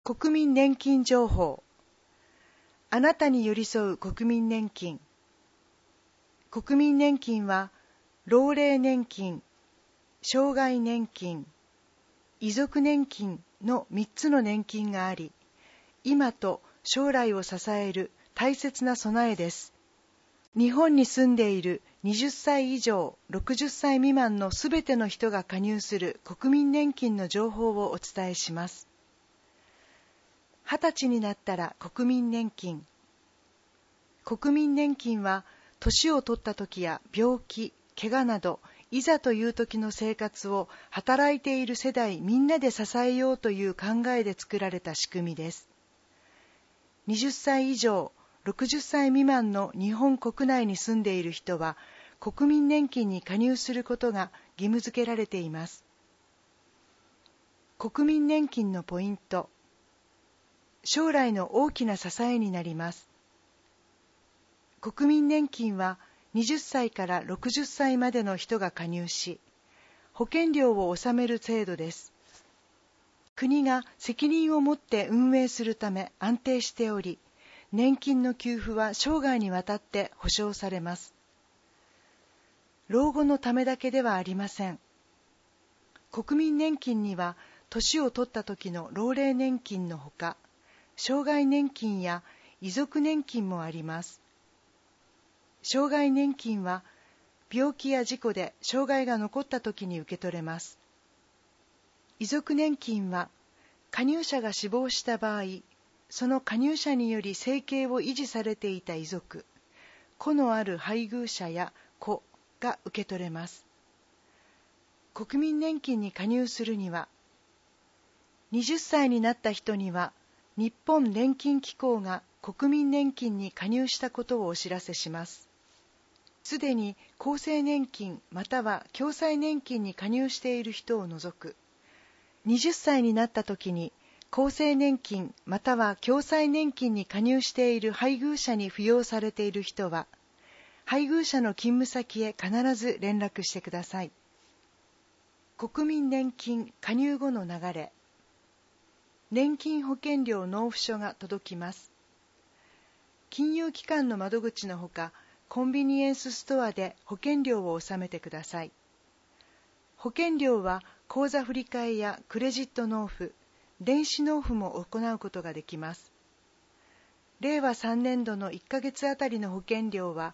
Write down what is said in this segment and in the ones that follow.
国民年金情報。あなたに寄り添う国民年金。国民年金は、老齢年金、障害年金、遺族年金の3つの年金があり、今と将来を支える大切な備えです。日本に住んでいる20歳以上60歳未満のすべての人が加入する国民年金の情報をお伝えします。20歳になったら国民年金。国民年金は、年を取った時や病気、怪我など、いざという時の生活を働いている世代みんなで支えようという考えで作られた仕組みです。20歳以上、60歳未満の日本国内に住んでいる人は、国民年金に加入することが義務付けられています。国民年金のポイント。将来の大きな支えになります。国民年金は20歳から60歳までの人が加入し、保険料を納める制度です。国が責任を持って運営するため安定しており、年金の給付は生涯にわたって保障されます。老後のためだけではありません。国民年金には、年を取った時の老齢年金のほか、障害年金や遺族年金もあります。障害年金は、病気や事故で障害が残った時に受け取れます。遺族年金は、加入者が死亡した場合、その加入者により生計を維持されていた遺族、子のある配偶者や子が受け取れます。国民年金に加入するには、20歳になった人には、日本年金機構が国民年金に加入したことをお知らせします。すでに厚生年金または共済年金に加入している人を除く、20歳になった時に厚生年金または共済年金に加入している配偶者に扶養されている人は、配偶者の勤務先へ必ず連絡してください。国民年金加入後の流れ。年金保険料納付書が届きます。金融機関の窓口のほか、コンビニエンスストアで保険料を納めてください。保険料は口座振替やクレジット納付、電子納付も行うことができます。令和3年度の1ヶ月あたりの保険料は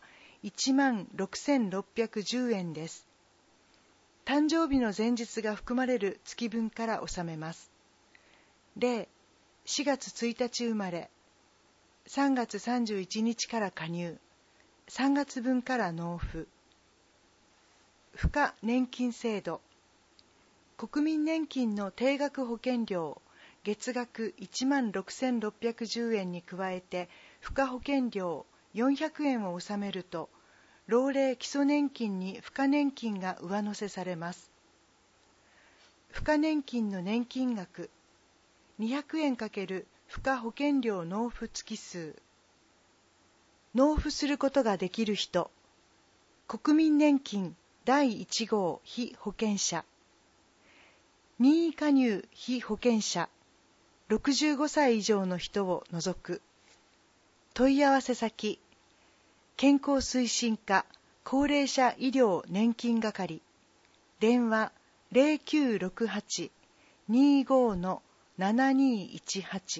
16,610円です。誕生日の前日が含まれる月分から納めます。例、4月1日生まれ、3月31日から加入、3月分から納付。付加年金制度。国民年金の定額保険料、月額16,610円に加えて、付加保険料400円を納めると、老齢基礎年金に付加年金が上乗せされます。付加年金の年金額、200円×付加保険料納付月数。納付することができる人、国民年金第1号被保険者、任意加入被保険者、65歳以上の人を除く。問い合わせ先、健康推進課高齢者医療年金係、電話0968-25-7218。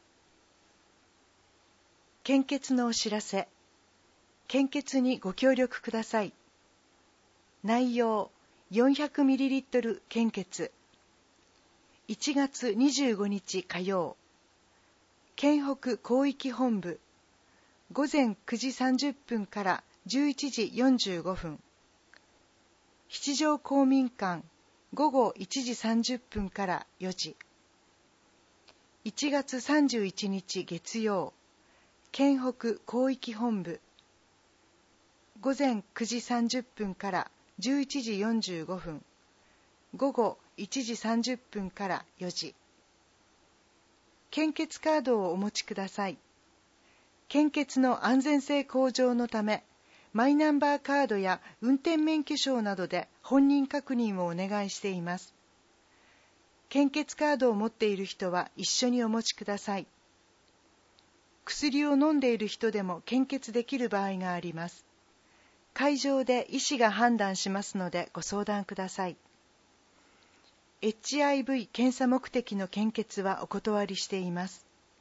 献血のお知らせ。献血にご協力ください。内容、400ml 献血。1月25日火曜。県北広域本部。午前9時30分から11時45分。七条公民館。午後1時30分から4時。1月31日月曜。県北広域本部。午前9時30分から11時45分。午後1時30分から4時。献血カードをお持ちください。献血の安全性向上のため、マイナンバーカードや運転免許証などで本人確認をお願いしています。 献血カードを持っている人は一緒にお持ちください。薬を飲んでいる人でも献血できる場合があります。会場で医師が判断しますのでご相談ください。HIV 検査目的の献血はお断りしています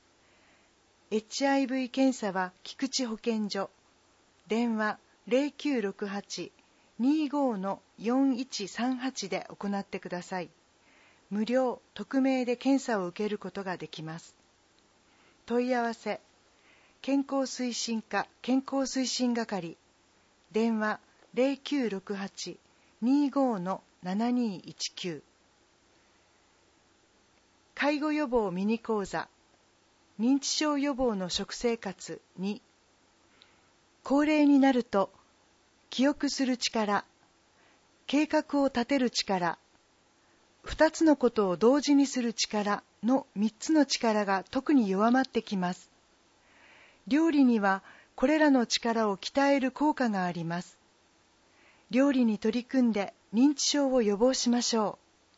。HIV 検査は菊池保健所、電話 0968-25-4138 で行ってください。無料、匿名で検査を受けることができます。問い合わせ、健康推進課健康推進係、電話 0968-25-7219。介護予防ミニ講座、認知症予防の食生活2。高齢になると、記憶する力、計画を立てる力、2つのことを同時にする力の3つの力が特に弱まってきます。料理にはこれらの力を鍛える効果があります。料理に取り組んで認知症を予防しましょ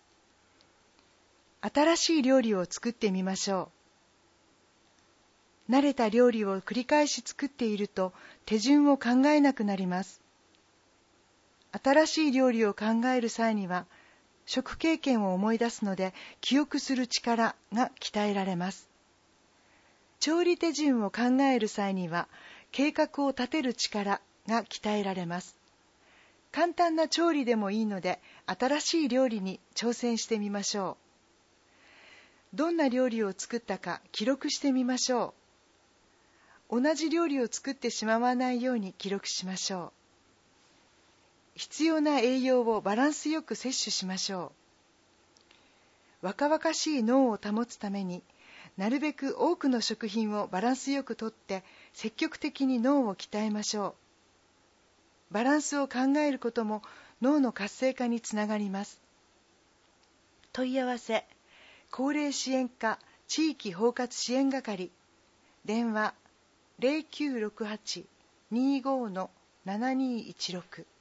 う。新しい料理を作ってみましょう。慣れた料理を繰り返し作っていると手順を考えなくなります。新しい料理を考える際には食経験を思い出すので記憶する力が鍛えられます。調理手順を考える際には計画を立てる力が鍛えられます。簡単な調理でもいいので新しい料理に挑戦してみましょう。どんな料理を作ったか記録してみましょう。同じ料理を作ってしまわないように記録しましょう。必要な栄養をバランスよく摂取しましょう。若々しい脳を保つために、なるべく多くの食品をバランスよくとって積極的に脳を鍛えましょう。バランスを考えることも脳の活性化につながります。問い合わせ、高齢支援課地域包括支援係、電話 0968-25-7216